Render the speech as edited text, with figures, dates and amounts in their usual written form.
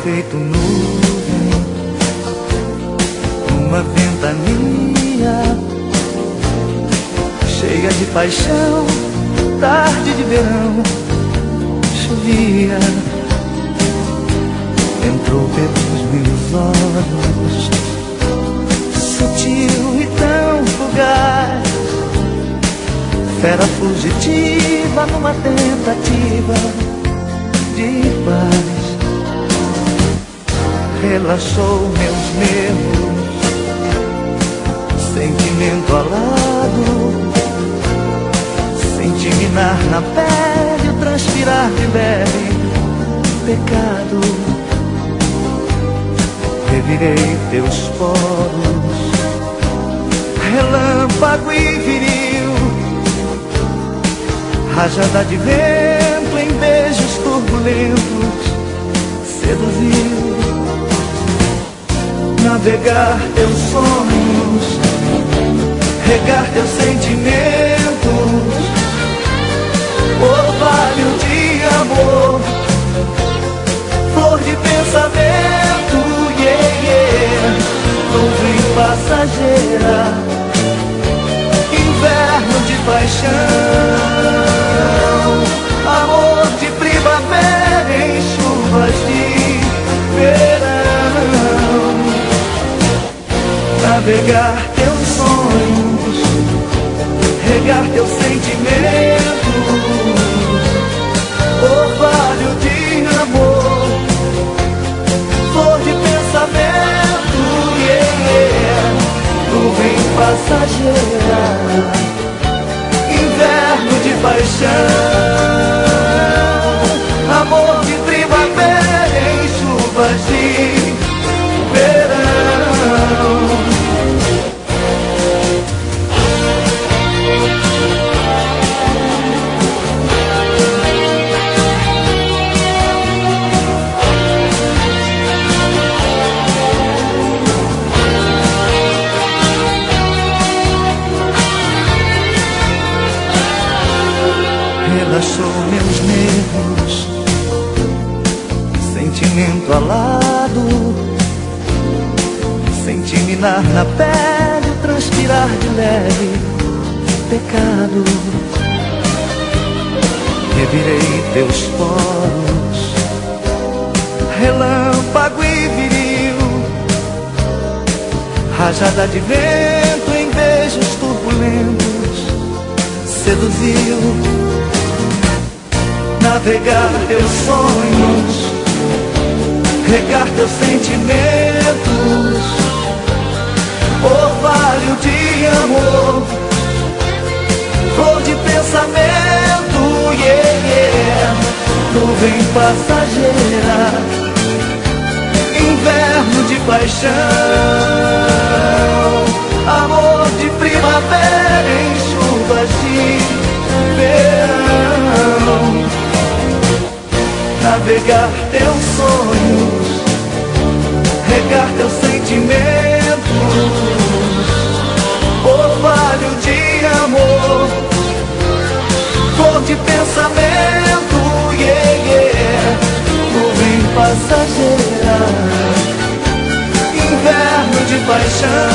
feito nuvem numa ventania cheia de paixão. Tarde de verão, chovia, entrou pelos meus olhos, sutil e tão fugaz, fera fugitiva numa tentativa de paz. Relaxou meus nervos, sentimento alado, senti minar na pele o transpirar de leve pecado. Revirei teus poros, relâmpago e viril, rajada de vento em beijos turbulentos, seduziu. Navegar teus sonhos, regar teus sentimentos, orvalho de amor, flor de pensamento, yeah, yeah. Nuvem passageira, inverno de paixão, amor de primavera em chuvas de verão. Navegar teus sonhos, regar teus sentimentos, orvalho de amor, flor de pensamento, yeah, yeah. Nuvem passageira, inverno de paixão, amor de primavera em chuvas de verão. Relaxou meus nervos, sentimento alado, senti minar na pele o transpirar de leve pecado. Revirei teus poros, relâmpago e viril, rajada de vento em beijos turbulentos, seduziu. Navegar teus sonhos, regar teus sentimentos, orvalho de amor, flor de pensamento, yeah, yeah. Nuvem passageira, inverno de paixão, amor de primavera em chuvas de verão. Navegar teus sonhos, regar teus sentimentos, orvalho de amor, flor de pensamento, yeah, yeah. Nuvem passageira, inverno de paixão,